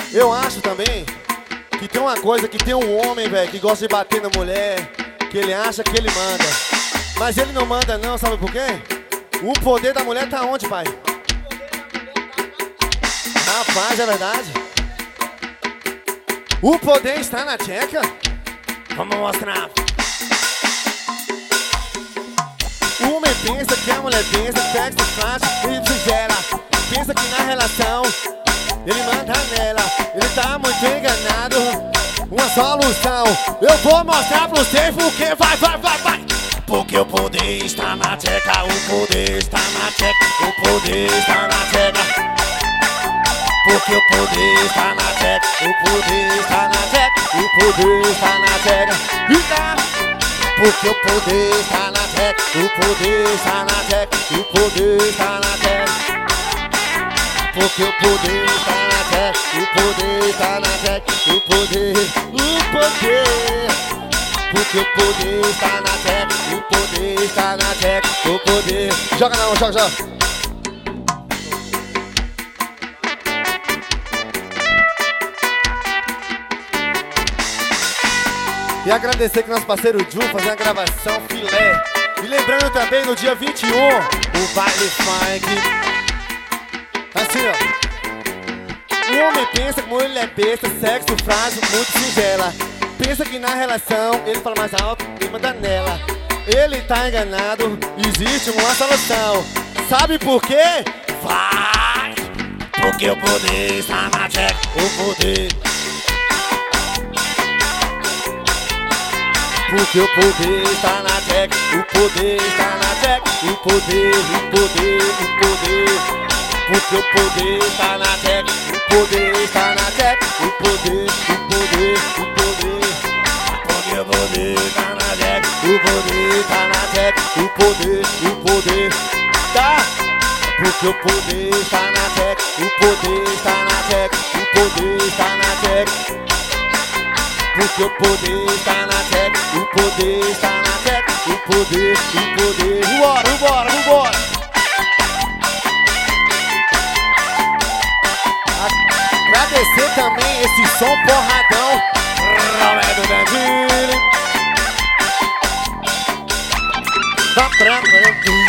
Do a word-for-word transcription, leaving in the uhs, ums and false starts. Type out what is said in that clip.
Eu acho também que tem uma coisa, que tem um homem, velho, que gosta de bater na mulher, que ele acha que ele manda. Mas ele não manda não, sabe por quê? O poder da mulher tá onde, pai? Rapaz, é verdade? O poder está na tcheca? Vamos mostrar. O homem pensa que a mulher pensa, sexo frágil, ele gera. Pensa que na relação ele manda nela, ele tá muito enganado. Uma solução eu vou mostrar pra você, porque vai, vai, vai, vai. Porque o poder está na tcheca, o poder está na tcheca, o poder está na tcheca. Porque o poder está na tcheca, o poder está na tcheca, o poder está na tcheca. E tá. Porque o poder está na tcheca, o poder está na tcheca, o poder está na tcheca. Porque o poder está na tcheca, o poder está na tcheca, o poder, o poder. Porque o poder está na tcheca, o poder está na tcheca, o poder. Joga não, joga, joga. E agradecer que nosso parceiro Ju fazer a gravação filé. E lembrando também no dia vinte e um, o baile funk. Assim, ó. O homem pensa como ele é besta, sexo frágil, muito singela. Pensa que na relação ele fala mais alto e manda nela. Ele tá enganado, existe uma solução. Sabe por quê? Vai! Porque o poder está na tcheca, o poder. Porque o poder está na tcheca, o poder está na tcheca, o poder, o poder, o poder. Porque o poder está na tcheca, o poder está na tcheca, o poder, o poder, o poder. Porque o poder está na tcheca, o poder está na tcheca, o poder, o poder. Tá? Porque o poder está na tcheca, o poder está na tcheca, o poder está na tcheca. Porque o poder está na tcheca, o poder está na tcheca, o poder, o poder. Vambora, vambora, vambora. Agradecer também esse som porradão, Roberto Gandini.